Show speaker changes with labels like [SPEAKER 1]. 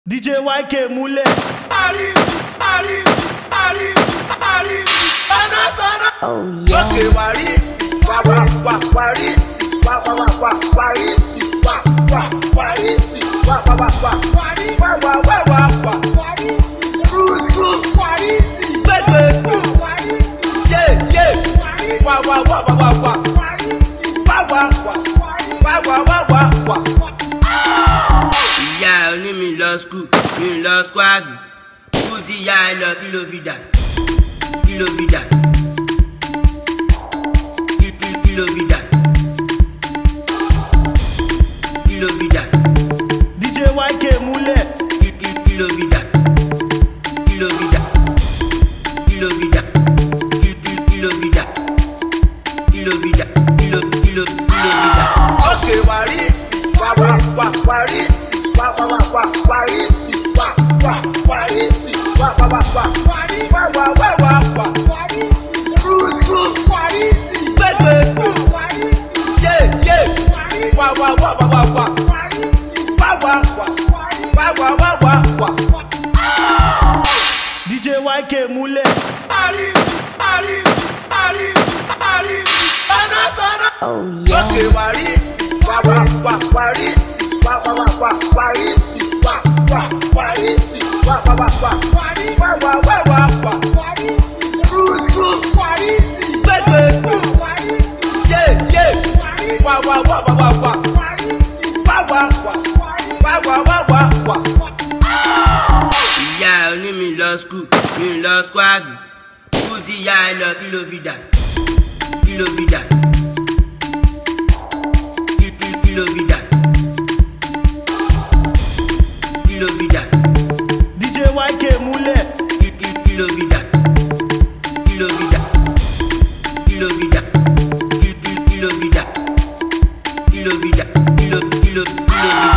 [SPEAKER 1] DJ YK múlẹ̀.
[SPEAKER 2] Oh yeah.
[SPEAKER 3] Okay, Warisi, Warisi,
[SPEAKER 4] ìyá oní mi lọ school, mi lọ squad. Kú ti ya ẹ lọ kí ló fi dà? Kí ló fi dà? Kí ló fi dà? Kí ló fi dà?
[SPEAKER 1] DJ YK múlẹ̀.
[SPEAKER 4] Kí ló fi dà? Kí ló fi dà? Kí ló fi dà? Kí ló fi dà? Kí ló fi dà? Kí ló fi dà?
[SPEAKER 3] okay, Warisi,
[SPEAKER 1] DJ YK múlẹ̀.
[SPEAKER 2] Oh yeah.
[SPEAKER 3] okay, Warisi,
[SPEAKER 4] ìyá oní mi lọ school, mi lọ squad. Kú ti ya ẹ lọ kí ló fi dà? Kí ló fi dà? Kí ló fi dà? Kí ló fi dà?
[SPEAKER 1] DJ YK múlẹ̀.
[SPEAKER 4] Kí ló fi dà? Kí ló fi dà? Kí ló fi dà? Kí ló fi dà? Kí ló fi dà? Kí ló fi dà?